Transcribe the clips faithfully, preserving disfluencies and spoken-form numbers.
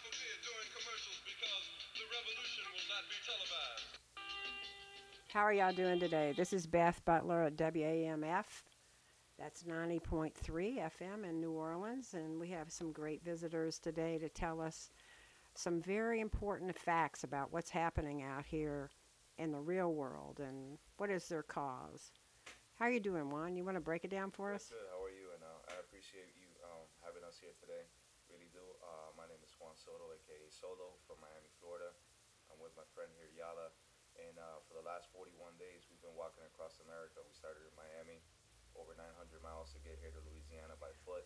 during commercials because the revolution will not be televised. How are y'all doing today? This is Beth Butler at W A M F. That's ninety point three F M in New Orleans, and we have some great visitors today to tell us some very important facts about what's happening out here in the real world and what is their cause. How are you doing, Juan? You want to break it down for Good, us? good. How are you? And uh, I appreciate you um, having us here today. Really do. Uh, my name is Juan Soto, aka Solo, from Miami, Florida. I'm with my friend here, Yala. And uh, for the last forty-one days, we've been walking across America. We started in Miami, over nine hundred miles to get here to Louisiana by foot.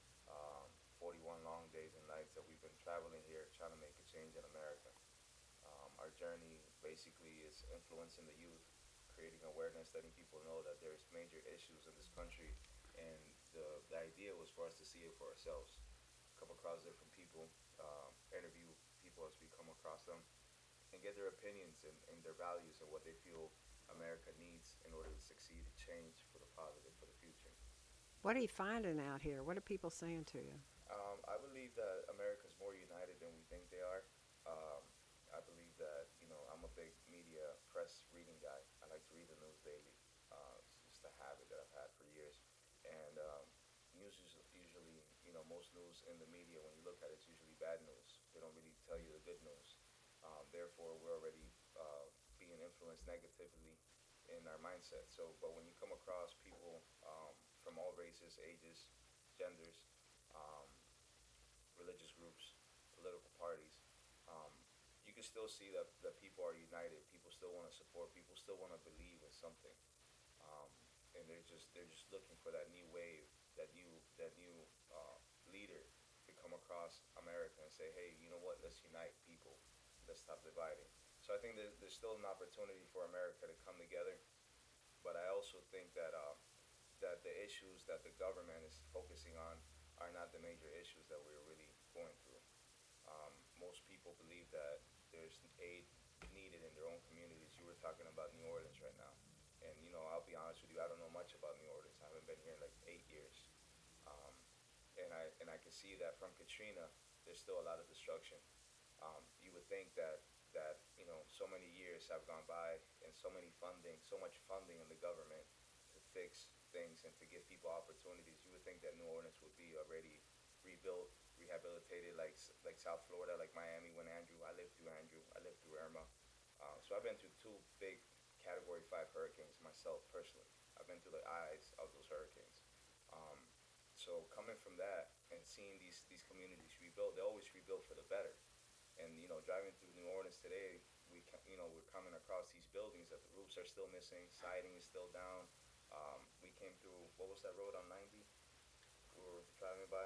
Um, forty-one long days and nights that we've been traveling here trying to make a change in America. Um, our journey basically is influencing the youth, creating awareness, letting people know that there's major issues in this country, and the, the idea was for us to see it for ourselves, come across different people, um, interview people as we come across them, and get their opinions and, and their values and what they feel America needs in order to succeed and change for the positive for the future. What are you finding out here? What are people saying to you? Um, I believe that America's more united than we think they are. Um, I believe that you know I'm a big media press reading guy. I like to read the news daily. Uh, it's just a habit that I've had for years. And um, news is usually, you know, most news in the media when you look at it, it's usually bad news. They don't really tell you the good news. Um, therefore, we're already uh, being influenced negatively in our mindset. So, but when you come across people um, from all races, ages, genders, um, religious groups, political parties, um, you can still see that, that people are united. People still want to support. People still want to believe in something, um, and they're just they're just looking for that new wave, that new that new uh, leader to come across America and say, hey, you know what? Let's unite people. Let's stop dividing. So I think there's, there's still an opportunity for America to come together, but I also think that uh, that the issues that the government is focusing on are not the major issues that we're really going through. Um, most people believe that there's aid needed in their own communities. You were talking about New Orleans right now, and you know I'll be honest with you, I don't know much about New Orleans. I haven't been here in like eight years, um, and I and I can see that from Katrina, there's still a lot of destruction. Um, you would think that that you know so many years have gone by and so many funding, so much funding in the government to fix things and to give people opportunities. You would think that New Orleans would be already rebuilt, rehabilitated, like like South Florida, like Miami when Andrew. I lived through Andrew. I lived through Irma. Uh, so I've been through two big Category Five hurricanes myself personally. I've been through the eyes of those hurricanes. Um, so coming from that and seeing these these communities rebuilt, they always rebuild for the better. And you know, driving through New Orleans today, we you know we're coming across these buildings that the roofs are still missing, siding is still down. Um, we came through what was that road on ninety? We were driving by.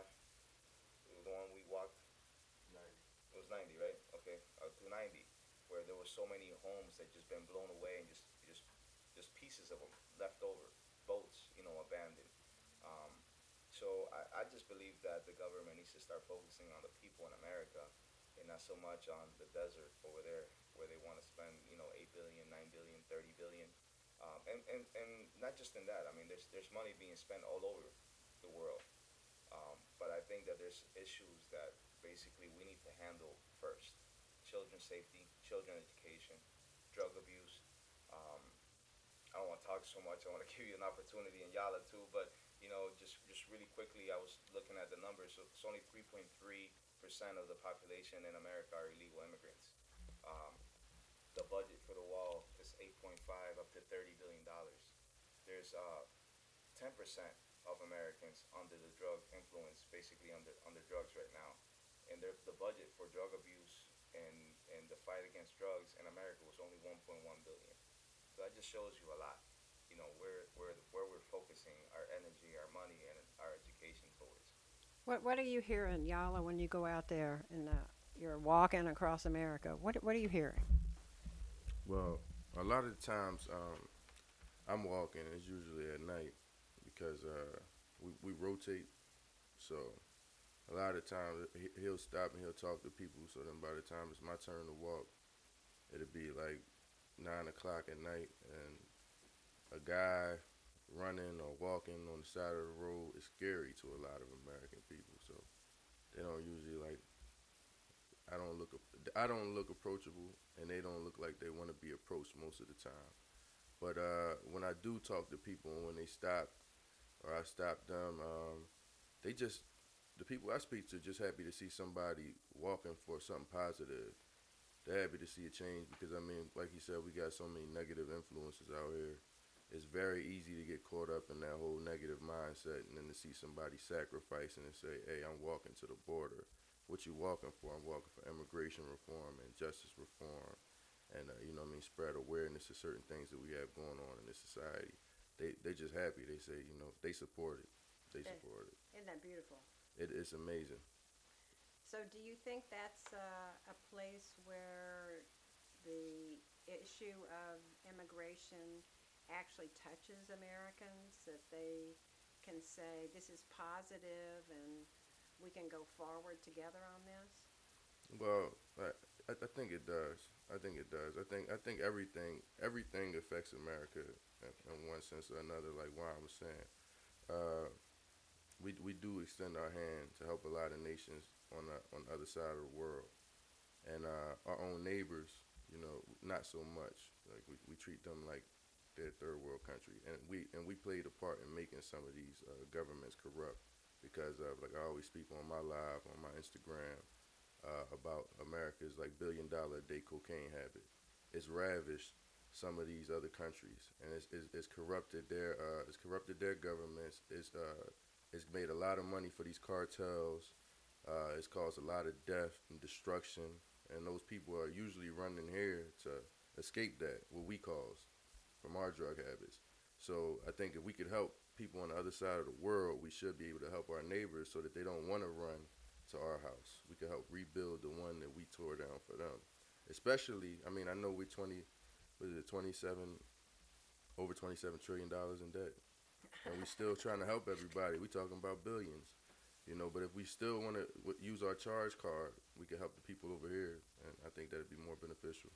It was the one we walked. ninety. It was ninety, right? Okay, uh, through ninety, where there was so many homes that just been blown away and just just just pieces of them left over, boats, you know, abandoned. Um, so I, I just believe that the government needs to start focusing on the people in America and not so much on the desert over there where they want to spend, you know, eight billion, nine billion, thirty billion. Um, and, and, and not just in that, I mean, there's, there's money being spent all over the world. Um, but I think that there's issues that basically we need to handle first: children's safety, children education, drug abuse. Um, I don't want to talk so much. I want to give you an opportunity in Yala too, but you know, just just really quickly, I was looking at the numbers. So it's only three point three percent of the population in America are illegal immigrants. Um, the budget for the wall is eight point five up to thirty billion dollars. There's uh, ten percent of Americans under the drug influence, basically under under drugs right now, and the budget for drug abuse and and the fight against drugs in America was only one point one billion. So that just shows you a lot. You know where where where we're focusing our energy, our money, and our education towards. What What are you hearing, Yala, when you go out there and uh, you're walking across America? What What are you hearing? Well, a lot of the times um, I'm walking. It's usually at night because uh, we we rotate. So a lot of times he- he'll stop and he'll talk to people. So then by the time it's my turn to walk, it'll be like nine o'clock at night, and a guy running or walking on the side of the road is scary to a lot of American people. So they don't usually like. I I don't look approachable, and they don't look like they want to be approached most of the time. But uh, when I do talk to people, and when they stop or I stop them, um, they just the people I speak to just happy to see somebody walking for something positive. They're happy to see a change because I mean, like you said, we got so many negative influences out here. It's very easy to get caught up in that whole negative mindset, and then to see somebody sacrificing and say, "Hey, I'm walking to the border. What you walking for? I'm walking for immigration reform and justice reform, and uh, you know, what I mean, spread awareness of certain things that we have going on in this society." They they just happy. They say, you know, they support it. They Eh, support it. Isn't that beautiful? It is amazing. So, do you think that's uh, a place where the issue of immigration actually touches Americans? That they can say this is positive and we can go forward together on this? Well, I, I I think it does. I think it does. I think I think everything everything affects America in, in one sense or another. Like Juan was saying, uh, we we do extend our hand to help a lot of nations on the on the other side of the world, and uh, our own neighbors, you know, not so much. Like we, we treat them like they're third world country, and we and we played a part in making some of these uh, governments corrupt because of like I always speak on my live on my Instagram uh, about America's like billion dollar a day cocaine habit. It's ravished some of these other countries, and it's, it's, it's corrupted their uh, it's corrupted their governments. It's uh, it's made a lot of money for these cartels. Uh, it's caused a lot of death and destruction, and those people are usually running here to escape that what we cause from our drug habits. So I think if we could help people on the other side of the world, we should be able to help our neighbors so that they don't want to run to our house. We could help rebuild the one that we tore down for them. Especially, I mean, I know we're twenty, what is it, twenty-seven, over twenty-seven trillion dollars in debt, and we still trying to help everybody. We talking about billions, you know. But if we still want to w- use our charge card, we can help the people over here, and I think that'd be more beneficial.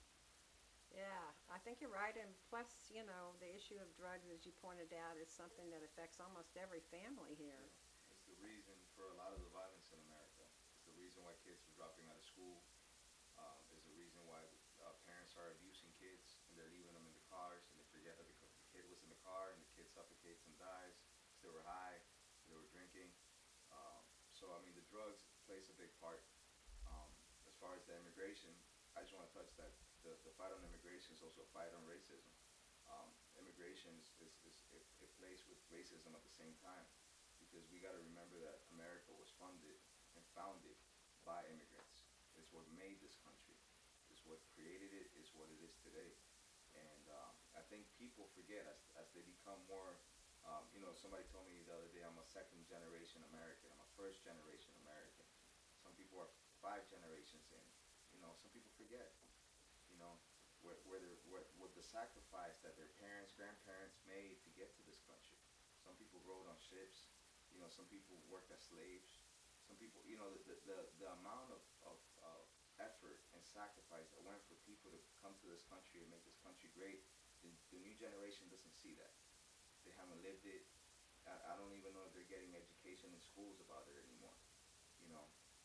Yeah, I think you're right. And plus, you know, the issue of drugs, as you pointed out, is something that affects almost every family here. It's the reason for a lot of the violence in America. It's the reason why kids are dropping out of school. Um, is the reason why uh, parents are abusing kids and they're leaving them in the cars and they forget that the, co- the kid was in the car and the kid suffocates and dies because they were high, they were drinking. Um, so I mean, the drugs plays a big part. Um, as far as the immigration, I just want to touch that the, the fight on immigration is also a fight on racism. Um, immigration is, is, is it, it plays with racism at the same time because we got to remember that America was funded and founded by immigrants. It's what made this country. It's what created it. It's what it is today. And um, I think people forget as, as they become more, um, you know, somebody told me the other day I'm a second generation American. I'm a first generation American. Some people are five generations in. You know, some people forget, you know, where, where they're, where, what the sacrifice that their parents, grandparents made to get to this country. Some people rode on ships. You know, some people worked as slaves. Some people, you know, the, the, the amount of, of, of effort and sacrifice that went for people to come to this country and make this country great, the, the new generation doesn't see that. They haven't lived it. I, I don't even know if they're getting education in schools about it anymore, you know.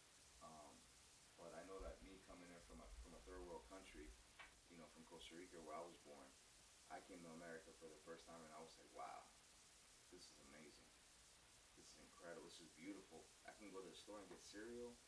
Um, but I know that me coming in from a, from a third world country, you know, from Costa Rica where I was born, I came to America for the first time and I was like, wow, this is amazing. This is incredible. This is beautiful. I can go to the store and get cereal.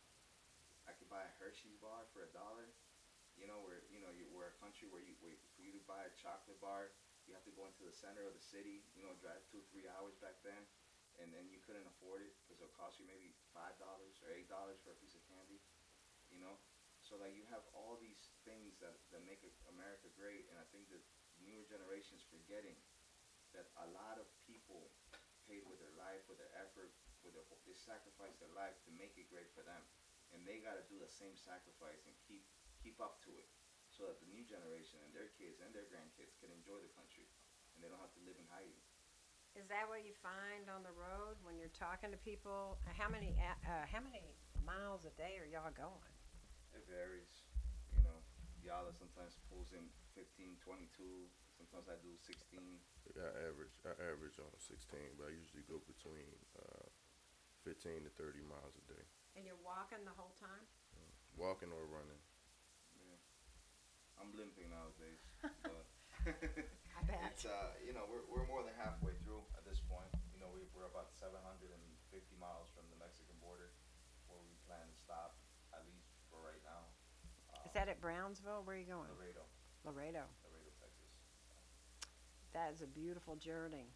I could buy a Hershey's bar for a dollar. You know, where you know you, we're a country where you where, for you to buy a chocolate bar, you have to go into the center of the city. You know, drive two three hours back then, and then you couldn't afford it because it'll cost you maybe five dollars or eight dollars for a piece of candy. You know, so like you have all these things that that make America great, and I think that newer generations forgetting that a lot of people paid with their life, with their effort, with their they sacrificed their life to make it great for them, and they got to do the same sacrifice and keep keep up to it, so that the new generation and their kids and their grandkids can enjoy the country, and they don't have to live in hiding. Is that what you find on the road when you're talking to people? Uh, How many a- uh, how many miles a day are y'all going? It varies, you know. Yala sometimes pulls in fifteen, twenty-two. Sometimes I do sixteen. I average I average on sixteen, but I usually go between uh, fifteen to thirty miles a day, And you're walking the whole time? walking or running. I'm limping nowadays, but I bet. it's uh, you know, we're we're more than halfway through at this point. You know, we we're about seven hundred fifty miles from the Mexican border, where we plan to stop at least for right now. Is Um, that at Brownsville? Where are you going? Laredo, Laredo. Laredo, Texas. That is a beautiful journey.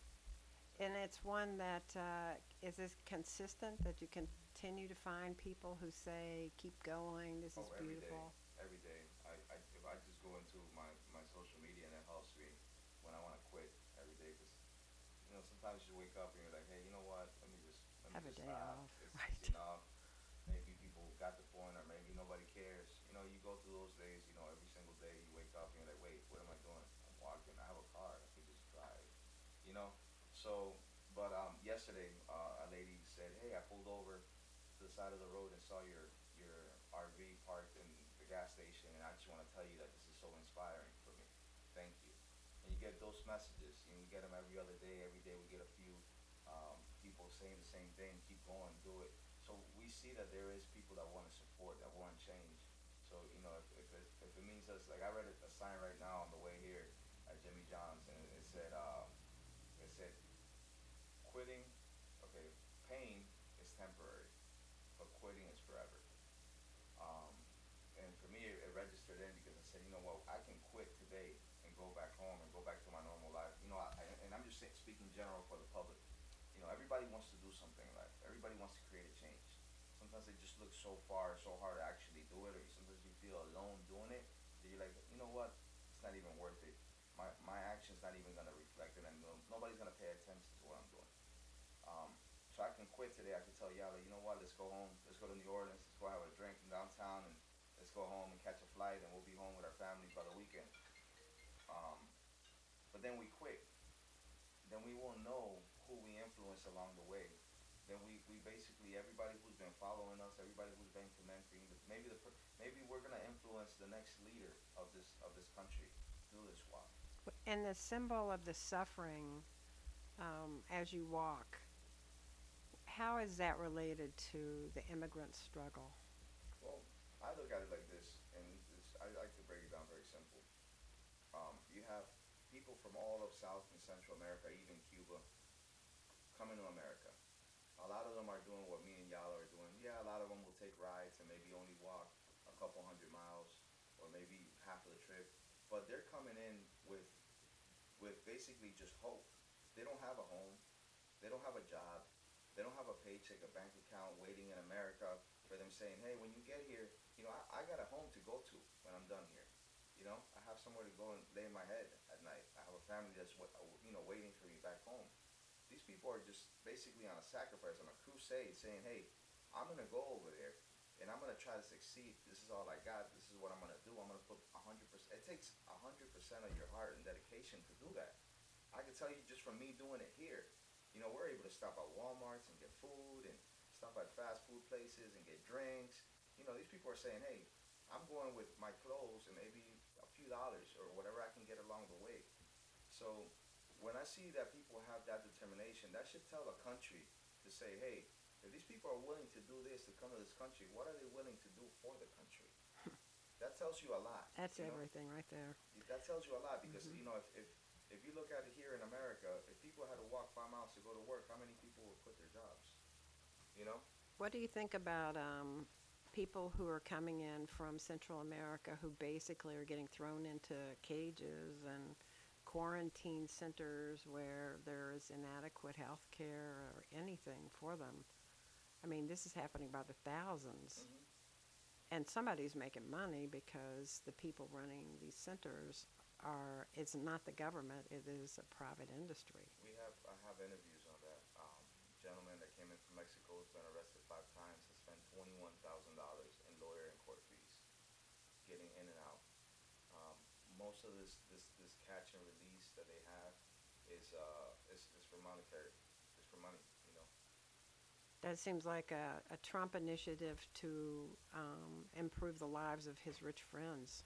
And it's one that uh, is this consistent that you continue to find people who say, keep going, this is Oh, every day, beautiful. every day. I, I if I just go into my my social media and it helps me when I want to quit every day because you know sometimes you wake up and you're like, hey, you know what? Let me just let me Have a just day stop. off, It's, right. it's enough. Maybe people got the point, or maybe nobody cares. You know, you go through those days. You know, every single day you wake up and you're like, wait, what am I doing? I'm walking. I have a car. I can just drive. You know. So, but um, yesterday uh, a lady said, hey, I pulled over to the side of the road and saw your your R V parked in the gas station, and I just want to tell you that this is so inspiring for me. Thank you. And you get those messages, and we get them every other day. Every day we get a few um, people saying the same thing. Keep going, do it. So we see that there is people that want to support, that want change. So you know, if if it, if it means us, like I read a, a sign right now on the way here at Jimmy John's, and it said, uh, it said, quitting, okay, pain is temporary, but quitting is forever. Um, and for me, it, it registered in because I said, you know what, I can quit today and go back home and go back to my normal life. You know, I, I, and I'm just saying, speaking general for the public. You know, everybody wants to do something in life. Everybody wants to create a change. Sometimes it just looks so far, so hard to actually do it, or sometimes you feel alone doing it that you're like, you know what, it's not even worth it. My my action's not even gonna reflect it, and no, nobody's gonna pay attention to what I'm doing. Um, so I can quit today. I can tell Yala, you know what? Let's go home. Let's go to New Orleans. Let's go have a drink in downtown, and let's go home and catch a flight, and we'll be home with our families by the weekend. Um, but then we quit. Then we won't know who we influence along the way. Then we, we basically everybody who's been following us, everybody who's been commenting, maybe the maybe we're gonna influence the next leader of this of this country through this walk. And the symbol of the suffering um, as you walk, how is that related to the immigrant struggle? Well, I look at it like this, and it's, I like to break it down very simple. Um, you have people from all of South and Central America, even Cuba, coming to America. A lot of them are doing what me and Yala are doing. Yeah, a lot of them will take rides and maybe only walk a couple hundred miles or maybe half of the trip. But they're coming in with with basically just hope. They don't have a home. They don't have a job. They don't have a paycheck, a bank account waiting in America for them saying, hey, when you get here, you know, I, I got a home to go to when I'm done here. You know, I have somewhere to go and lay my head at night. I have a family that's, you know, waiting for me back home. These people are just basically on a sacrifice, on a crusade, saying, hey, I'm going to go over there, and I'm going to try to succeed. This is all I got. This is what I'm going to do. I'm going to put one hundred percent. It takes one hundred percent of your heart and dedication to do that. I can tell you just from me doing it here, you know, we're able to stop at Walmarts and get food and stop at fast food places and get drinks. You know, these people are saying, hey, I'm going with my clothes and maybe a few dollars or whatever I can get along the way. So when I see that people have that determination, that should tell a country to say, hey, if these people are willing to do this, to come to this country, what are they willing to do for the country? That tells you a lot. That's you know? everything right there. That tells you a lot because, Mhm. you know, if, if, if you look at it here in America, if people had to walk five miles to go to work, how many people would quit their jobs? You know? What do you think about um, people who are coming in from Central America who basically are getting thrown into cages and quarantine centers where there is inadequate health care or anything for them? I mean, this is happening by the thousands. Mm-hmm. And somebody's making money because the people running these centers are, it's not the government, it is a private industry. We have, I have interviews on that. Um, gentleman that came in from Mexico has been arrested five times, has spent twenty-one thousand dollars in lawyer and court fees, getting in and out. Um, most of this, this, this catch and release that they have is, uh, is, is for monetary, is for money, you know. That seems like a, a Trump initiative to um, improve the lives of his rich friends.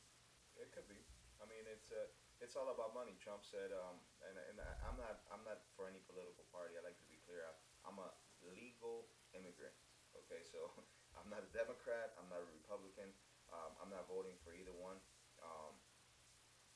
It could be. I mean, it's uh, it's all about money. Trump said, um, and and I, I'm not I'm not for any political party. I like to be clear. I, I'm a legal immigrant. Okay, so I'm not a Democrat. I'm not a Republican. Um, I'm not voting for either one.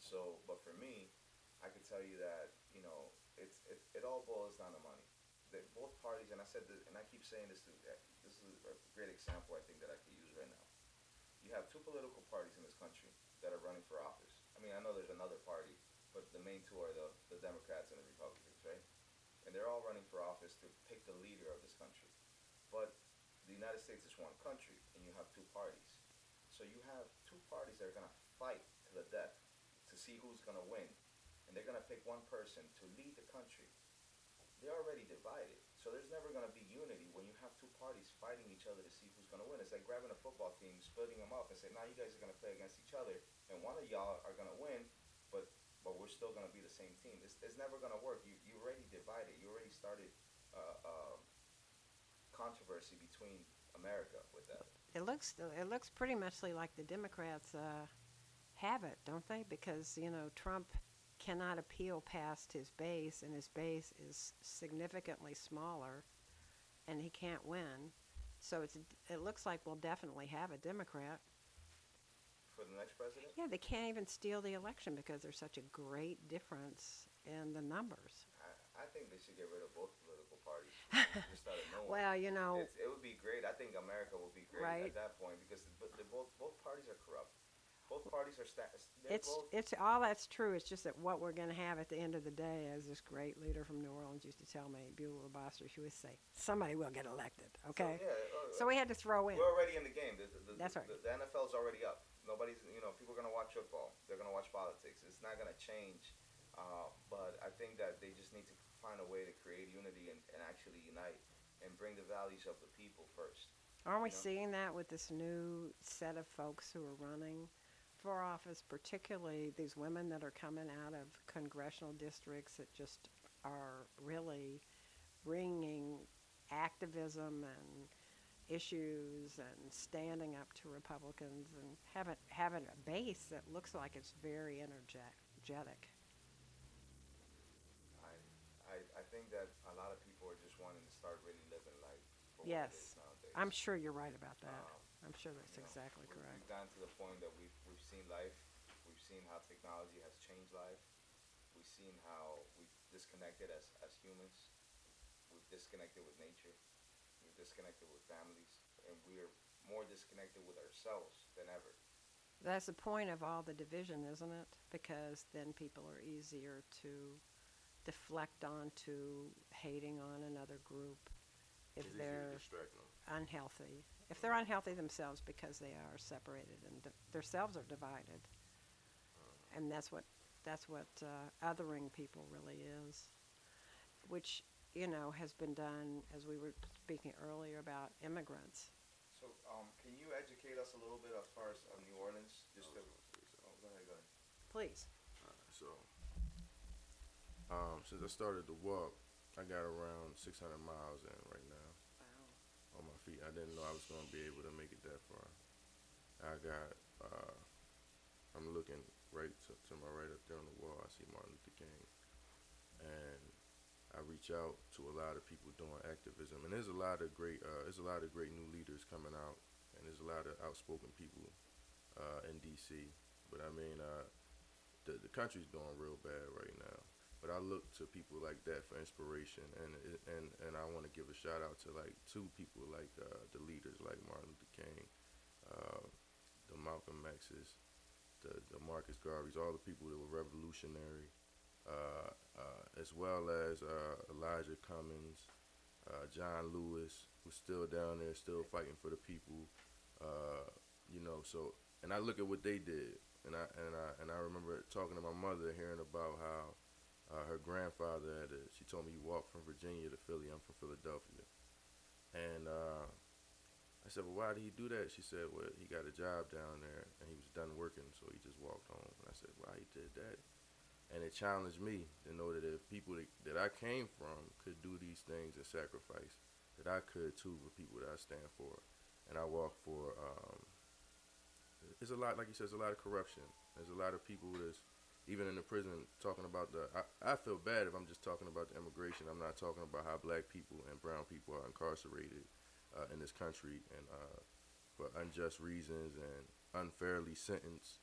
So, but for me, I can tell you that you know it's it, it all boils down to money. That both parties, and I said this, and I keep saying this to this is a great example I think that I could use right now. You have two political parties in this country that are running for office. I mean, I know there's another party, but the main two are the the Democrats and the Republicans, right? And they're all running for office to pick the leader of this country. But the United States is one country, and you have two parties. So you have two parties that are going to fight to the death to see who's going to win. And they're going to pick one person to lead the country. They're already divided. So there's never going to be unity when you have two parties fighting each other to see who's going to win. It's like grabbing a football team, splitting them up, and saying, now you guys are going to play against each other, and one of y'all are going to win, but but we're still going to be the same team. It's, it's never going to work. You you already divided. You already started uh, uh, controversy between America with that. It looks it looks pretty much like the Democrats uh, have it, don't they? Because you know Trump cannot appeal past his base, and his base is significantly smaller, and he can't win. So it's it looks like we'll definitely have a Democrat. For the next president? Yeah, they can't even steal the election because there's such a great difference in the numbers. I, I think they should get rid of both political parties. Just out of nowhere. Well, you know, It's, it would be great. I think America would be great Right. at that point because the, the, both both parties are corrupt. Both parties are sta- they're it's both it's all that's true. It's just that what we're going to have at the end of the day, as this great leader from New Orleans used to tell me, Beulah Boster, she would say, somebody will get elected. Okay, So, yeah, uh, so we had to throw in. we're already in the game. The, the, the, That's right. The, the N F L's already up. Nobody's, you know, people are gonna watch football. They're gonna watch politics. It's not gonna change. Uh, but I think that they just need to find a way to create unity and, and actually unite and bring the values of the people first. Aren't we you know? seeing that with this new set of folks who are running for office, particularly these women that are coming out of congressional districts that just are really bringing activism and issues and standing up to Republicans and having having a base that looks like it's very energetic. I, I I think that a lot of people are just wanting to start really living life for what it Yes, is nowadays. I'm sure you're right about that. Um, I'm sure that's you know, exactly we- correct. We've gotten to the point that we've we've seen life. We've seen how technology has changed life. We've seen how we've disconnected as, as humans. We've disconnected with nature. We've disconnected with families, and we're more disconnected with ourselves than ever. That's the point of all the division, isn't it? Because then people are easier to deflect onto hating on another group if It's easy to they're distract them. unhealthy. If they're unhealthy themselves because they are separated and di- themselves are divided. And that's what that's what uh, othering people really is, which, you know, has been done, as we were speaking earlier about immigrants. So, um, can you educate us a little bit as far as uh, New Orleans? Just to, oh, go ahead, go ahead. Please. Alright, so, um, since I started to walk, I got around six hundred miles in right now Wow. on my feet. I didn't know I was going to be able to make it that far. I got, uh, I'm looking right to, to my right up there on the wall. I see Martin Luther King. And I reach out to a lot of people doing activism. And there's a lot of great, uh, there's a lot of great new leaders coming out. And there's a lot of outspoken people uh, in D C. But I mean, uh, the, the country's doing real bad right now. But I look to people like that for inspiration, and it- and and I want to give a shout out to like two people like uh, the leaders like Martin Luther King, uh, the Malcolm X's, the the Marcus Garveys, all the people that were revolutionary, uh, uh, as well as uh, Elijah Cummings, uh, John Lewis, who's still down there, still fighting for the people. Uh, you know, so and I look at what they did, and I and I and I remember talking to my mother, hearing about how. Uh, her grandfather had a, she told me he walked from Virginia to Philly. I'm from Philadelphia. And uh, I said, well, why did he do that? She said, well, he got a job down there and he was done working, so he just walked home. And I said, why he did that? And it challenged me to know that if people that, that I came from could do these things and sacrifice, that I could too with people that I stand for. And I walk for, um, it's a lot, like you said, there's a lot of corruption. There's a lot of people that's even in the prison, talking about the, I, I feel bad if I'm just talking about the immigration. I'm not talking about how black people and brown people are incarcerated uh, in this country and uh, for unjust reasons and unfairly sentenced.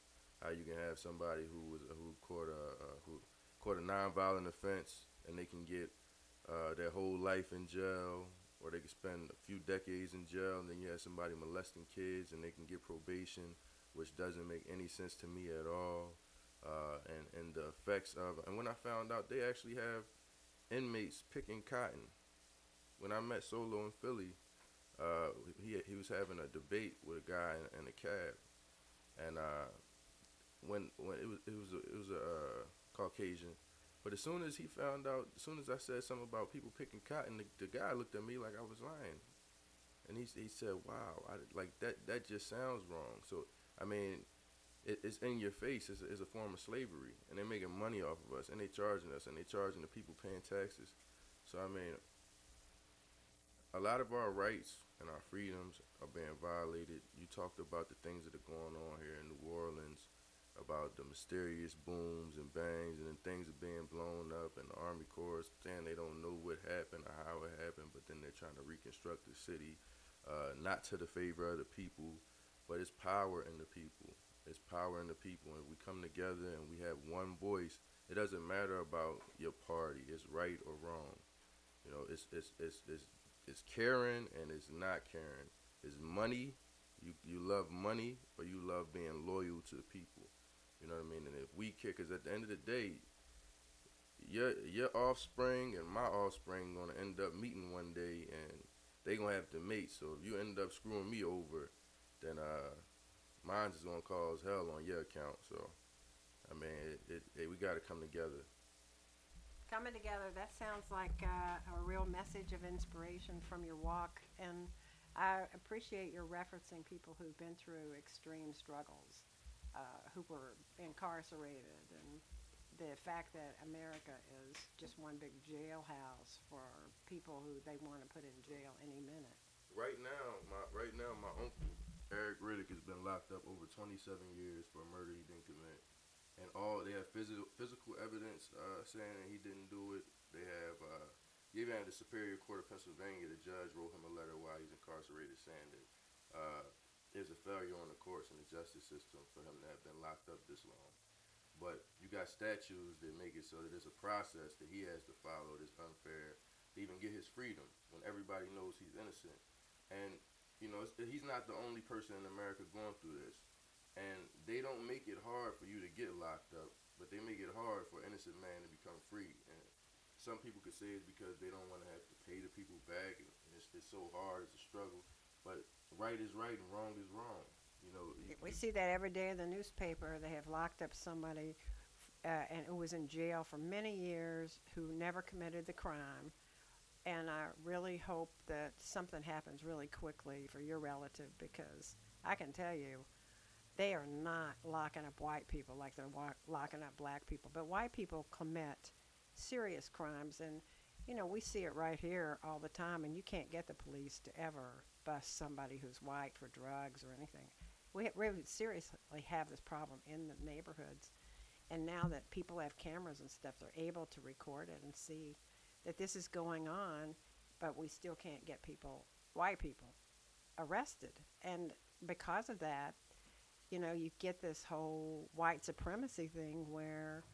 how you can have somebody who was who caught a uh, who caught a nonviolent offense and they can get uh, their whole life in jail, or they can spend a few decades in jail, and then you have somebody molesting kids and they can get probation, which doesn't make any sense to me at all. Uh, and and the effects of and when I found out they actually have inmates picking cotton. When I met Solo in Philly, uh, he he was having a debate with a guy in, in a cab, and uh, when when it was it was a, it was a uh, Caucasian, but as soon as he found out, as soon as I said something about people picking cotton, the, the guy looked at me like I was lying, and he he said, "Wow, I, like that that just sounds wrong." So I mean, it, it's in your face. It's a, it's a form of slavery, and they're making money off of us, and they charging us, and they charging the people paying taxes. So I mean, a lot of our rights and our freedoms are being violated. You talked about the things that are going on here in New Orleans, about the mysterious booms and bangs, and then things are being blown up, and the Army Corps saying they don't know what happened or how it happened, but then they're trying to reconstruct the city, uh, not to the favor of the people, but it's power in the people. It's power in the people, and we come together and we have one voice. It doesn't matter about your party. It's right or wrong. You know, it's it's it's it's, it's caring and it's not caring. It's money. You you love money or you love being loyal to the people. You know what I mean? And if we care, because at the end of the day, your your offspring and my offspring gonna end up meeting one day, and they gonna have to mate. So if you end up screwing me over, then uh, mine's is gonna cause hell on your account. So, I mean, it, it, it, we gotta come together. Coming together, that sounds like uh, a real message of inspiration from your walk. And I appreciate your referencing people who've been through extreme struggles, uh, who were incarcerated, and the fact that America is just one big jailhouse for people who they want to put in jail any minute. Right now, my right now, my uncle Eric Riddick has been locked up over twenty-seven years for a murder he didn't commit, and all they have physical physical evidence uh, saying that he didn't do it. They have uh, even at the Superior Court of Pennsylvania, the judge wrote him a letter while he's incarcerated saying that uh, there's a failure on the courts and the justice system for him to have been locked up this long. But you got statutes that make it so that there's a process that he has to follow that's unfair to even get his freedom when everybody knows he's innocent. And, you know, it's, he's not the only person in America going through this. And they don't make it hard for you to get locked up, but they make it hard for an innocent man to become free. And some people could say it's because they don't want to have to pay the people back, and it's, it's so hard, it's a struggle. But right is right and wrong is wrong. You know, you, We see that every day in the newspaper. They have locked up somebody uh, and who was in jail for many years who never committed the crime. And I really hope that something happens really quickly for your relative, because I can tell you, they are not locking up white people like they're wa- locking up black people. But white people commit serious crimes, and, you know, we see it right here all the time, and you can't get the police to ever bust somebody who's white for drugs or anything. We ha- really seriously have this problem in the neighborhoods, and now that people have cameras and stuff, they're able to record it and see that this is going on, but we still can't get people, white people, arrested. And because of that, you know, you get this whole white supremacy thing where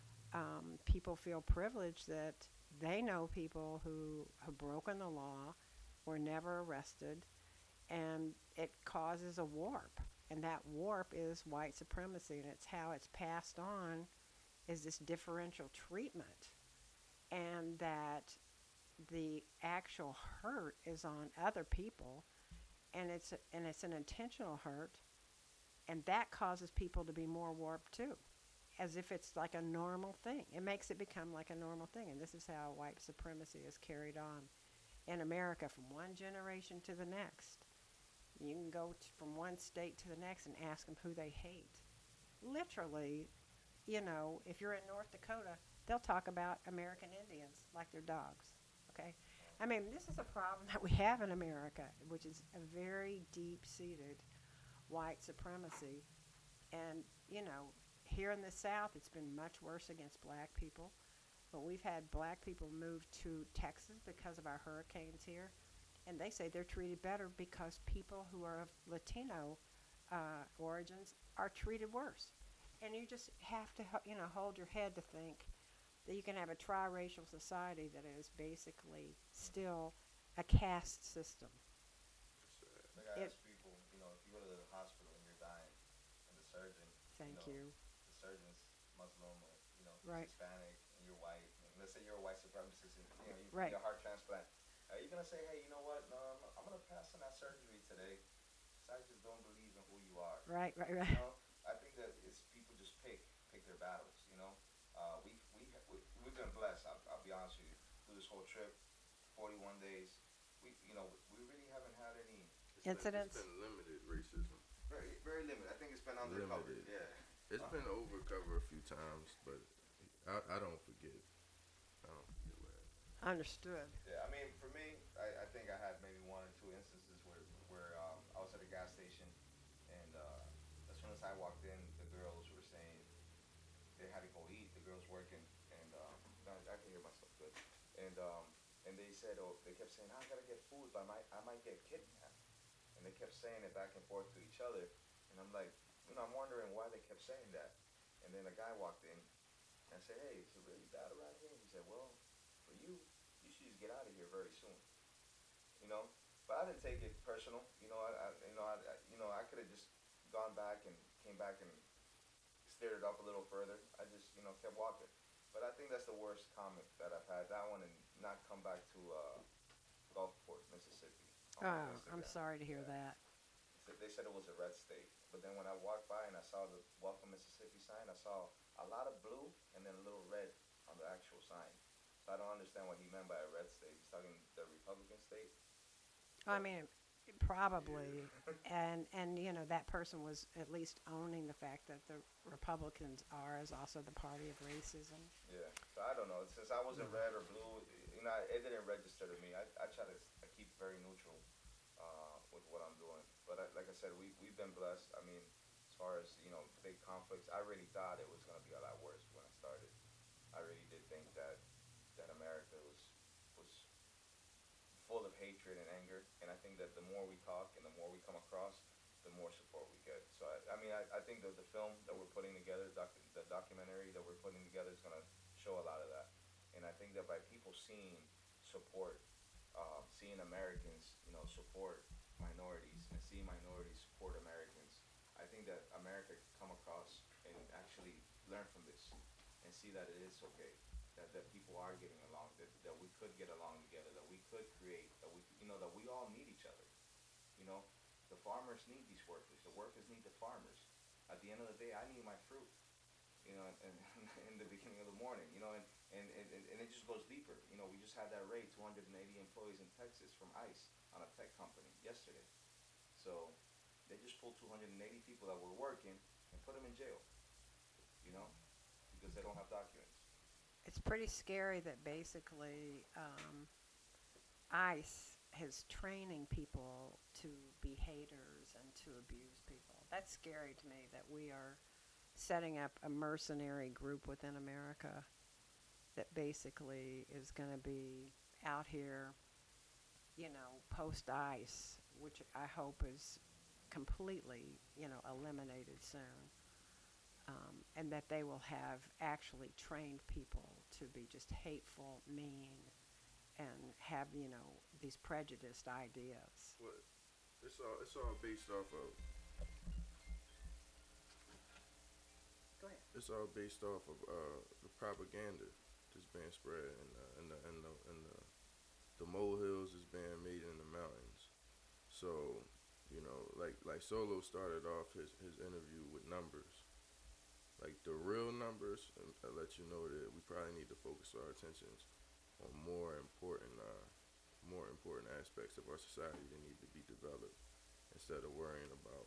um, people feel privileged that they know people who have broken the law, were never arrested, and it causes a warp. And that warp is white supremacy, and it's how it's passed on is this differential treatment, and that the actual hurt is on other people, and it's a, and it's an intentional hurt, and that causes people to be more warped too, as if it's like a normal thing. It makes it become like a normal thing, and this is how white supremacy is carried on in America from one generation to the next. You can go t- from one state to the next and ask them who they hate. Literally, you know, if you're in North Dakota, they'll talk about American Indians like they're dogs, okay? I mean, this is a problem that we have in America, which is a very deep-seated white supremacy. And, you know, here in the South, it's been much worse against black people. But we've had black people move to Texas because of our hurricanes here. And they say they're treated better because people who are of Latino uh, origins are treated worse. and you just have to, ho- you know, hold your head to think that you can have a triracial society that is basically still a caste system. It's Like I It- ask people, you know, if you go to the hospital and you're dying, and the surgeon, Thank you. you. Know, the surgeon's Muslim or you know Right. Hispanic, and you're white. And let's say you're a white supremacist, and you know you Right. need a heart transplant. Are you gonna say, hey, you know what? No, I'm, I'm gonna pass on that surgery today, because I just don't believe in who you are. Right, right, You right. know, I think that it's people just pick pick their battles. You know, uh, we we we we've been blessed. I'll, I'll be honest with you. Through this whole trip, forty-one days, we you know we really haven't had any It's been, Incidents? it's been limited racism. very very limited. I think it's been undercovered. Limited. Yeah. It's Uh, been overcovered a few times, but I, I don't forget. I don't forget what happened. Understood. Yeah, I mean, for me, I, I think I had maybe one or two instances where where um, I was at a gas station, and uh, as soon as I walked in, the girls were saying they had to go eat. The girls working, and um, I, I can hear myself good. And um, and they said, oh, they kept saying, I gotta get food, but I might I might get kidnapped. And they kept saying it back and forth to each other, and I'm like, you know, I'm wondering why they kept saying that. And then a guy walked in, and I said, hey, is it really bad around here? He said, well, for you, you should just get out of here very soon. You know, but I didn't take it personal. You know, I, I you know, I, I you know, I could have just gone back and came back and stared it up a little further. I just, you know, kept walking. But I think that's the worst comment that I've had. That one, and not come back to uh, Gulfport, Mississippi. on my Oh, I'm Instagram. sorry to hear Yeah. that. So they said it was a red state, but then when I walked by and I saw the Welcome Mississippi sign, I saw a lot of blue and then a little red on the actual sign. So I don't understand what he meant by a red state. He's talking the Republican state. I mean, probably, and and you know that person was at least owning the fact that the Republicans are is also the party of racism. Yeah. So I don't know. Since I wasn't red or blue, you know, it didn't register to me. I, I try to s- I keep very neutral uh, with what I'm doing. But I, like I said, we we've been blessed. I mean, as far as you know, big conflicts. I really thought it was gonna be a lot worse when I started. I really did think that that America was was full of hatred and anger, and I think that the more we talk and the more we come across, the more support we get. So I, I mean, I, I think that the film that we're putting together, doc, the documentary that we're putting together, is gonna show a lot of that. And I think that by people seeing support, uh, seeing Americans, you know, support minorities, and seeing minorities support Americans, I think that America can come across and actually learn from this and see that it is okay, that, that people are getting along, that, that we could get along together, that we could create, that we, you know, that we all need each other. You know, the farmers need these workers, the workers need the farmers. At the end of the day, I need my fruit, you know, and, and in the beginning of the morning, you know, and, and, and, and it just goes deeper. You know, we just had that raid, two hundred eighty employees in Texas from ICE on a tech company yesterday. So they just pulled two hundred eighty people that were working and put them in jail, you know, because they don't have documents. It's pretty scary that basically um, ICE is training people to be haters and to abuse people. That's scary to me that we are setting up a mercenary group within America that basically is going to be out here, you know, post ICE, which I hope is completely, you know, eliminated soon. Um, and that they will have actually trained people to be just hateful, mean, and have, you know, these prejudiced ideas. Well, it's all it's all based off of Go ahead. it's all based off of uh, the propaganda that's being spread, and uh, and the and the and the, the molehills is being made in the mountains. So, you know, like like Solo started off his, his interview with numbers. Like the real numbers, and I let you know that we probably need to focus our attentions on more important, uh, more important aspects of our society that need to be developed instead of worrying about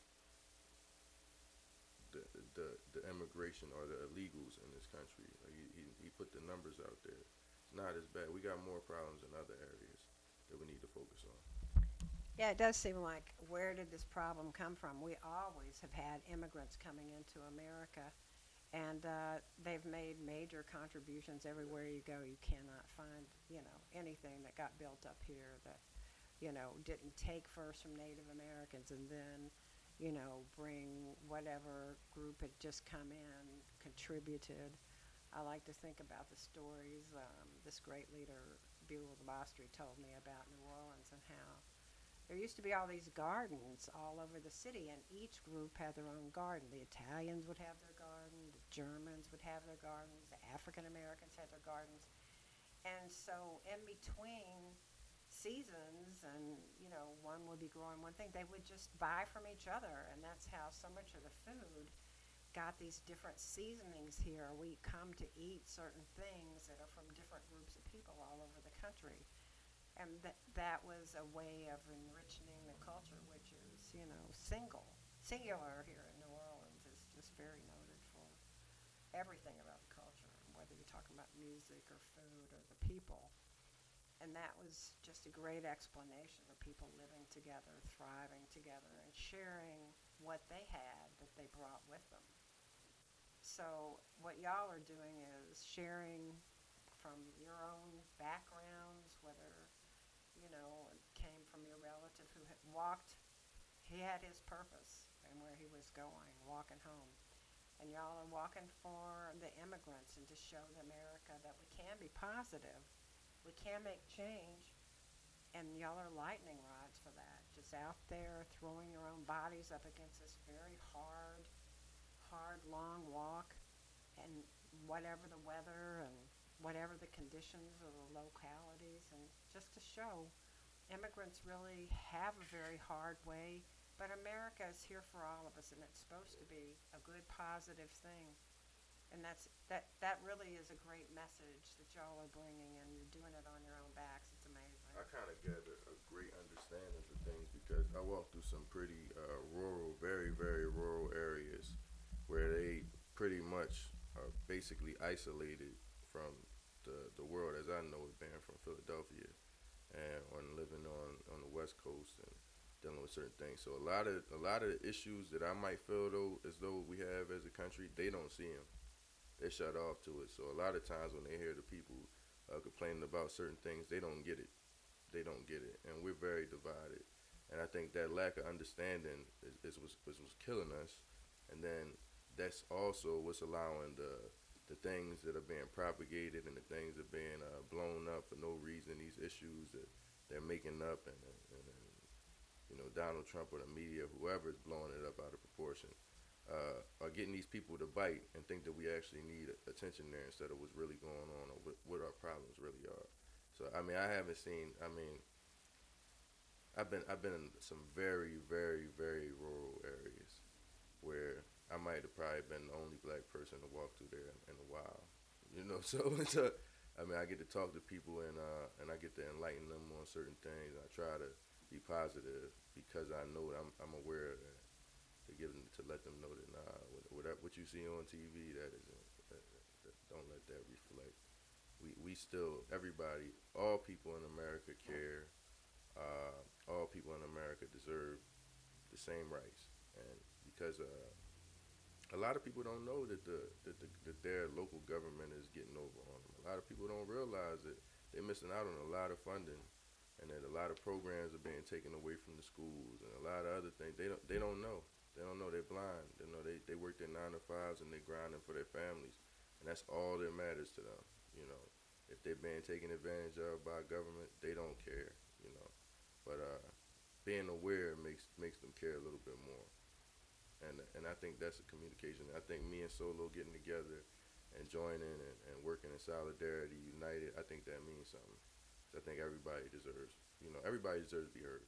the the, the immigration or the illegals in this country. Like he, he he put the numbers out there. It's not as bad. We got more problems in other areas that we need to focus on. Yeah, it does seem like, where did this problem come from? We always have had immigrants coming into America, and uh, they've made major contributions everywhere you go. You cannot find, you know, anything that got built up here that, you know, didn't take first from Native Americans and then, you know, bring whatever group had just come in, contributed. I like to think about the stories um, this great leader, Beulah Bostry, told me about New Orleans and how there used to be all these gardens all over the city, and each group had their own garden. The Italians would have their garden, the Germans would have their gardens, the African Americans had their gardens. And so in between seasons and, you know, one would be growing one thing, they would just buy from each other. And that's how so much of the food got these different seasonings here. We come to eat certain things that are from different groups of people all over the country. And that that was a way of enriching the culture, which is, you know, single, singular here in New Orleans is just very noted for everything about the culture, whether you're talking about music or food or the people. And that was just a great explanation of people living together, thriving together, and sharing what they had that they brought with them. So what y'all are doing is sharing from your own backgrounds, whether, you know, it came from your relative who had walked, he had his purpose and where he was going, walking home. And y'all are walking for the immigrants and to show the America that we can be positive, we can make change, and y'all are lightning rods for that. Just out there throwing your own bodies up against this very hard, hard, long walk, and whatever the weather and whatever the conditions of the localities, and just to show immigrants really have a very hard way, but America is here for all of us, and it's supposed to be a good, positive thing. And that's that that really is a great message that y'all are bringing, and you're doing it on your own backs. It's amazing. I kind of get a, a great understanding of things because I walked through some pretty uh, rural, very, very rural areas where they pretty much are basically isolated from the, the world as I know it, being from Philadelphia and on living on, on the West Coast and dealing with certain things. So a lot of a lot of the issues that I might feel though as though we have as a country, they don't see them. They're shut off to it. So a lot of times when they hear the people uh, complaining about certain things, they don't get it. They don't get it, and we're very divided. And I think that lack of understanding is, is was is was killing us. And then that's also what's allowing the the things that are being propagated and the things that are being uh, blown up for no reason. These issues that they're making up, and, and, and, and you know, Donald Trump or the media, whoever is blowing it up out of proportion. Uh, are getting these people to bite and think that we actually need attention there instead of what's really going on or what, what our problems really are. So I mean, I haven't seen. I mean, I've been I've been in some very very very rural areas where I might have probably been the only black person to walk through there in, in a while. You know, so it's a, I mean, I get to talk to people and uh, and I get to enlighten them on certain things. I try to be positive because I know I'm I'm aware of that. To give them, to let them know that nah, what, what you see on T V, that isn't. That, that, don't let that reflect. We we still, everybody, all people in America care. Uh, all people in America deserve the same rights, and because uh, a lot of people don't know that the, that the that their local government is getting over on them. A lot of people don't realize that they're missing out on a lot of funding, and that a lot of programs are being taken away from the schools, and a lot of other things. They don't they don't know. They don't know, they're blind. They know they, they work their nine to fives and they're grinding for their families. And that's all that matters to them, you know. If they're being taken advantage of by government, they don't care, you know. But uh, being aware makes makes them care a little bit more. And and I think that's a communication. I think me and Solo getting together and joining and, and working in solidarity, united, I think that means something. I think everybody deserves, you know, everybody deserves to be heard.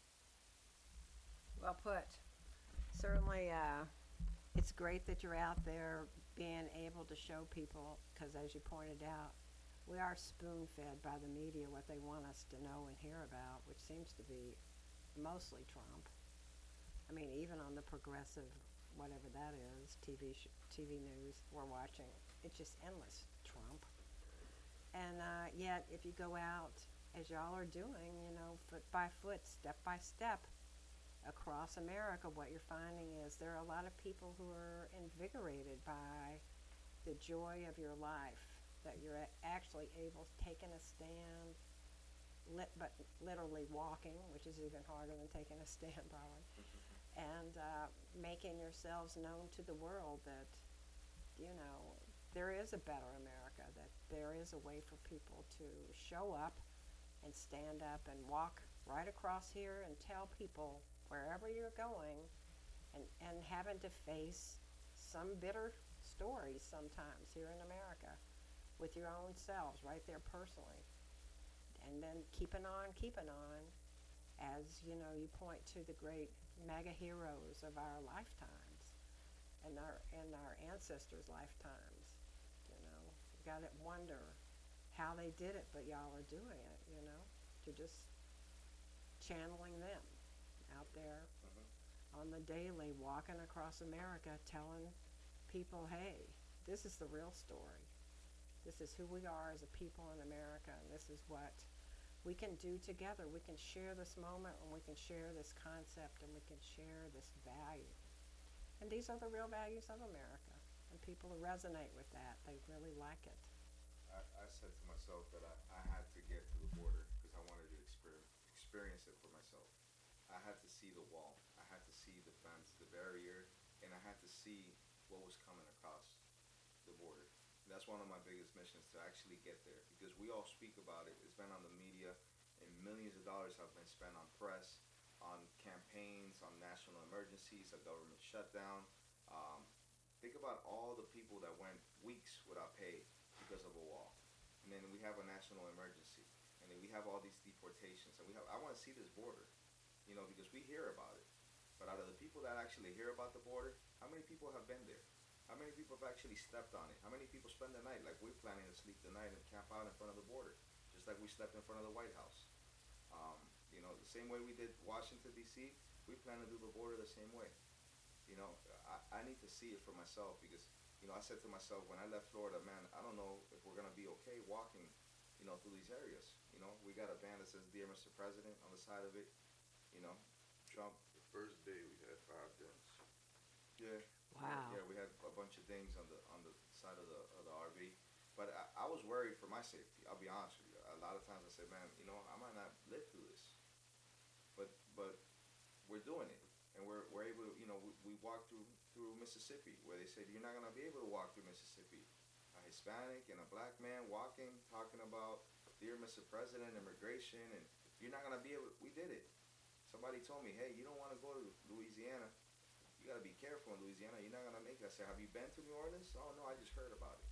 Well put. Certainly, uh, it's great that you're out there being able to show people, because as you pointed out, we are spoon-fed by the media what they want us to know and hear about, which seems to be mostly Trump. I mean, even on the progressive, whatever that is, T V sh- T V news we're watching, it's just endless Trump. And uh, yet, if you go out, as y'all are doing, you know, foot by foot, step by step, across America, what you're finding is there are a lot of people who are invigorated by the joy of your life, that you're a- actually able to taking a stand, lit, but literally walking, which is even harder than taking a stand probably, and uh, making yourselves known to the world that, you know, there is a better America, that there is a way for people to show up and stand up and walk right across here and tell people wherever you're going, and, and having to face some bitter stories sometimes here in America with your own selves right there personally. And then keeping on, keeping on, as you know, you point to the great mega heroes of our lifetimes and our and our ancestors' lifetimes. You know, you gotta wonder how they did it, but y'all are doing it. You know, you're just channeling them out there Mm-hmm. on the daily, walking across America, telling people, hey, this is the real story. This is who we are as a people in America, and this is what we can do together. We can share this moment, and we can share this concept, and we can share this value. And these are the real values of America. And people who resonate with that, they really like it. I, I said to myself that I, I had to get to the border because I wanted to exper- experience it for myself. I had to see the wall. I had to see the fence, the barrier, and I had to see what was coming across the border. And that's one of my biggest missions, to actually get there, because we all speak about it. It's been on the media, and millions of dollars have been spent on press, on campaigns, on national emergencies, a government shutdown. Um, think about all the people that went weeks without pay because of a wall. And then we have a national emergency. And then we have all these deportations. And we have I want to see this border, you know, because we hear about it. But out of the people that actually hear about the border, how many people have been there? How many people have actually stepped on it? How many people spend the night like we're planning to sleep the night and camp out in front of the border, just like we slept in front of the White House? Um, you know, the same way we did Washington, D C, we plan to do the border the same way. You know, I, I need to see it for myself because, you know, I said to myself when I left Florida, man, I don't know if we're going to be okay walking, you know, through these areas. You know, we got a band that says Dear Mister President on the side of it. You know, Trump. The first day we had five deaths. Yeah. Wow. Yeah, we had a bunch of things on the on the side of the of the R V, but I, I was worried for my safety. I'll be honest with you. A lot of times I said, man, you know, I might not live through this, but but we're doing it, and we're we're able to, you know, we, we walked through through Mississippi, where they said you're not gonna be able to walk through Mississippi. A Hispanic and a black man walking, talking about Dear Mister President, immigration, and you're not gonna be able. We did it. Somebody told me, hey, you don't want to go to Louisiana. You gotta be careful in Louisiana. You're not gonna make it. I said, have you been to New Orleans? Oh no, I just heard about it.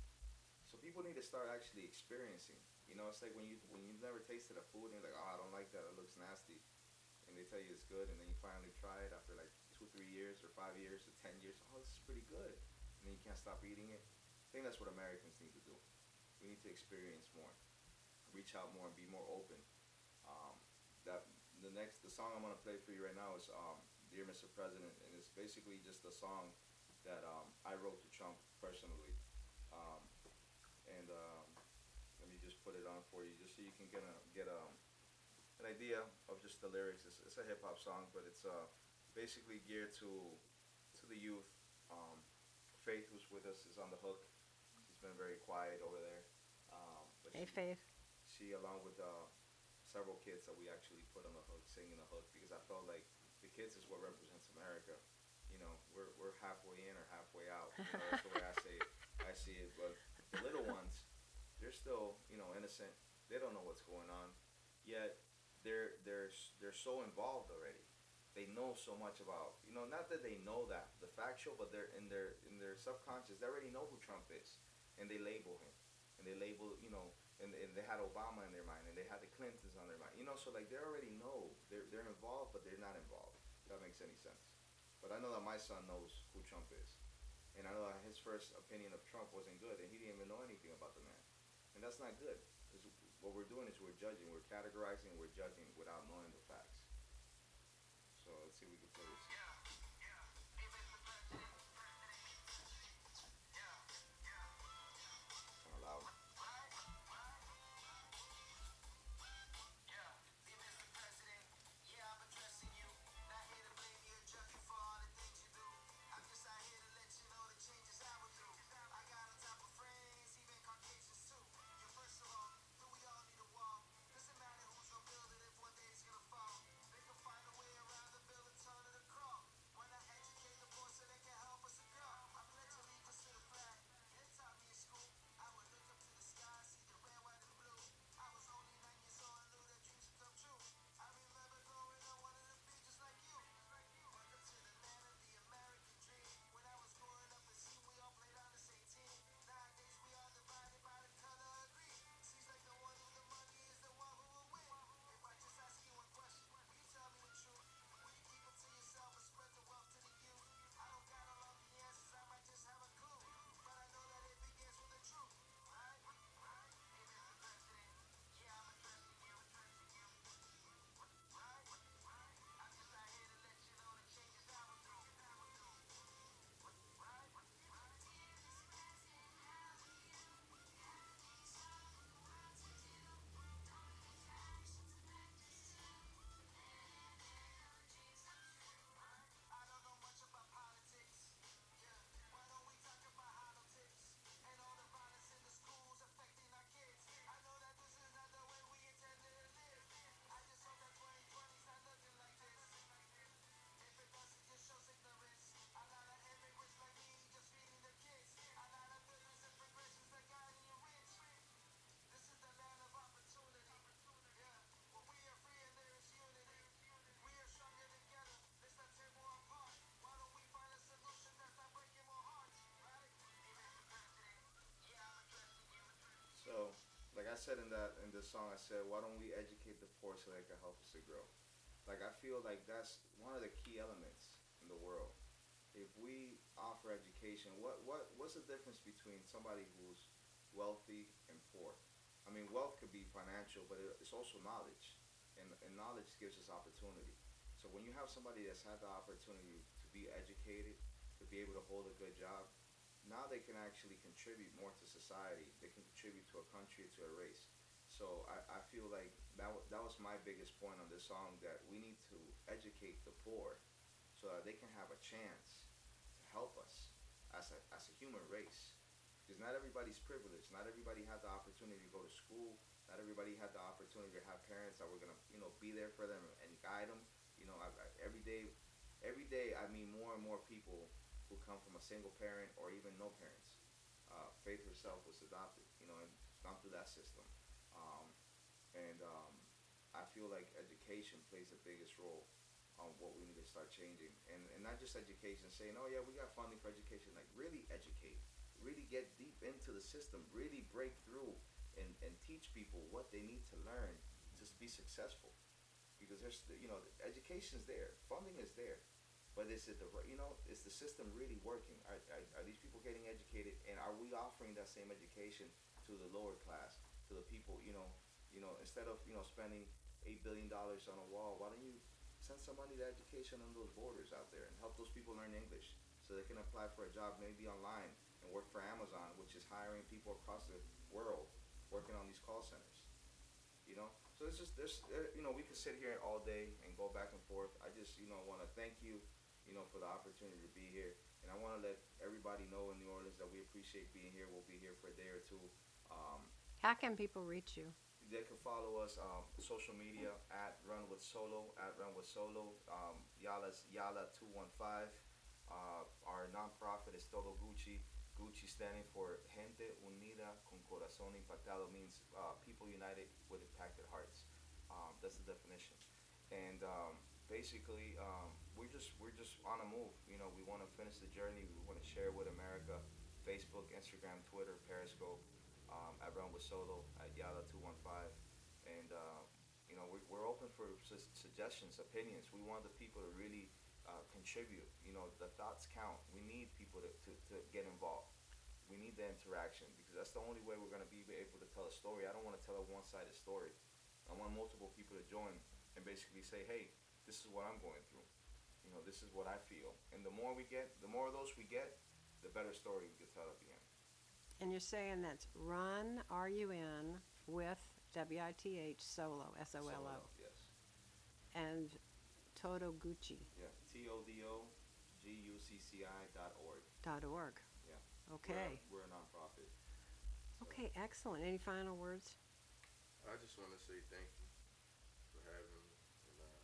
So people need to start actually experiencing. You know, it's like when you when you've never tasted a food and you're like, oh, I don't like that. It looks nasty, and they tell you it's good, and then you finally try it after like two, three years, or five years, or ten years. Oh, this is pretty good, and then you can't stop eating it. I think that's what Americans need to do. We need to experience more, reach out more, and be more open. Um, that the next the song I'm gonna play for you right now is um, Dear Mister President, and it's basically just a song that um, I wrote to Trump personally. Um, and um, let me just put it on for you, just so you can get a get um, an idea of just the lyrics. It's, it's a hip hop song, but it's uh, basically geared to to the youth. Um, Faith, who's with us, is on the hook. She's been very quiet over there. Um, but Hey, she, Faith. she, along with uh, several kids that we actually put on the hook, singing the hook, because I felt like the kids is what represents America. You know, we're we're halfway in or halfway out. You know, that's the way I say it. I see it. But the little ones, they're still, you know, innocent. They don't know what's going on. Yet they're they're they're so involved already. They know so much about, you know, not that they know that the factual, but they're in their in their subconscious. They already know who Trump is, and they label him, and they label, you know, and, and they had Obama in their mind, and they had the Clintons on their mind, you know. So like they already know they're they're involved, but they're not involved. If that makes any sense. But I know that my son knows who Trump is, and I know that his first opinion of Trump wasn't good, and he didn't even know anything about the man, and that's not good. Because what we're doing is we're judging, we're categorizing, we're judging without knowing the facts. So let's see if we can play this. Kind of loud. said in that in the song, I said, why don't we educate the poor so they can help us to grow? Like I feel like that's one of the key elements in the world. If we offer education, what what what's the difference between somebody who's wealthy and poor? I mean, wealth could be financial, but it, it's also knowledge, and and knowledge gives us opportunity. So when you have somebody that's had the opportunity to be educated, to be able to hold a good job, now they can actually contribute more to society. They can contribute to a country, to a race. So I, I feel like that wa- that was my biggest point on this song, that we need to educate the poor so that they can have a chance to help us as a as a human race. Because not everybody's privileged. Not everybody had the opportunity to go to school. Not everybody had the opportunity to have parents that were gonna you know be there for them and guide them. You know, I, I, every day, every day I meet more and more people who come from a single parent or even no parents. Uh, Faith herself was adopted, you know, and gone through that system. Um, and um, I feel like education plays the biggest role on what we need to start changing. And, and not just education, saying, oh yeah, we got funding for education. Like really educate, really get deep into the system, really break through and, and teach people what they need to learn to be successful. Because there's, you know, education's there, funding is there. But is it the right- you know is the system really working? Are, are, are these people getting educated, and are we offering that same education to the lower class, to the people? You know, you know instead of you know spending eight billion dollars on a wall, why don't you send some money to education on those borders out there and help those people learn English so they can apply for a job maybe online and work for Amazon, which is hiring people across the world working on these call centers. You know, so it's just there's uh, you know we could sit here all day and go back and forth. I just you know want to thank you you know, for the opportunity to be here. And I want to let everybody know in New Orleans that we appreciate being here. We'll be here for a day or two. Um, How can people reach you? they can follow us um, social media at Run with Solo, at Run with Solo. Um, Yala's Yala two one five. Uh, our nonprofit is Todo Gucci. Gucci standing for Gente Unida con Corazón Impactado, means uh, people united with impacted hearts. Um, that's the definition. And um, basically, um, we're just we're just on a move. You know, we want to finish the journey. We want to share with America. Facebook, Instagram, Twitter, Periscope. Um, at Run with Solo, at Yala two one five, and uh, you know we're, we're open for su- suggestions, opinions. We want the people to really uh, contribute. You know, the thoughts count. We need people to, to, to get involved. We need the interaction, because that's the only way we're going to be able to tell a story. I don't want to tell a one-sided story. I want multiple people to join and basically say, hey, this is what I'm going through. You know, this is what I feel. And the more we get, the more of those we get, the better story we can tell at the end. And you're saying that's Run, R U N, with W I T H, Solo, S O L O, Solo, yes. and Todo Gucci Yeah, T O D O G U C C I dot org. dot org. Yeah. Okay. We're a, we're a nonprofit. So, Okay, excellent. Any final words? I just want to say thank you for having me, and uh,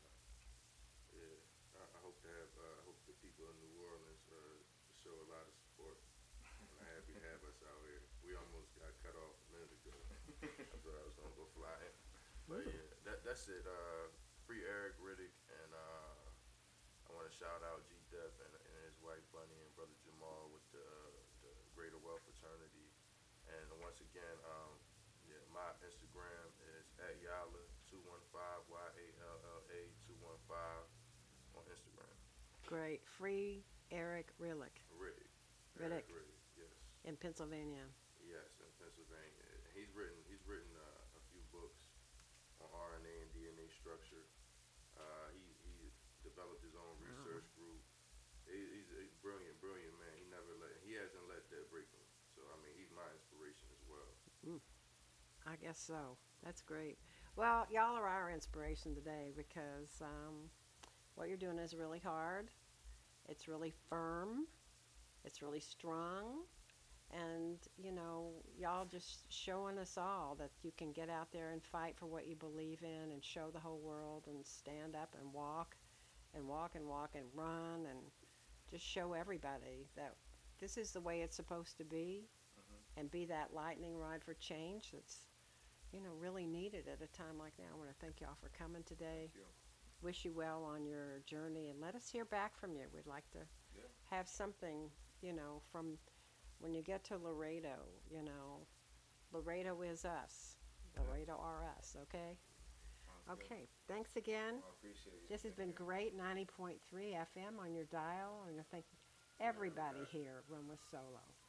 yeah, I, I hope to have uh, I hope the people in New Orleans uh, show a lot of support. I'm happy to have us out here. We almost got cut off a minute ago. I thought I was gonna go fly in, but yeah, that that's it. Uh, free Eric Riddick, and uh, I want to shout out G Dep and, and his wife Bunny and brother Jamal with the uh, the Greater Wealth Fraternity. And once again, um, yeah, my Instagram is at Yala two one five, Y A L L A two one five on Instagram. Great. Free Eric Rillick Riddick. Riddick. Eric Riddick, yes. in Pennsylvania. Yes, in Pennsylvania. And he's written he's written uh, a few books on R N A and D N A structure. Uh, he he developed his own research group. He, he's a brilliant, brilliant man. He never let he hasn't let that break him. So I mean, he's my inspiration as well. Mm, I guess so. That's great. Well, y'all are our inspiration today, because um, what you're doing is really hard. It's really firm. It's really strong. And, you know, y'all just showing us all that you can get out there and fight for what you believe in, and show the whole world, and stand up and walk and walk and walk and run, and just show everybody that this is the way it's supposed to be, Mhm. and be that lightning rod for change that's, you know, really needed at a time like now. I want to thank y'all for coming today. Thank you. Wish you well on your journey, and let us hear back from you. We'd like to Yeah. have something, you know, from when you get to Laredo, you know, Laredo is us. Laredo R S, okay? Sounds good. Okay, thanks again. Well, I appreciate it. This has been Thank you. great, ninety point three F M on your dial, and I thank everybody here at Room with Solo.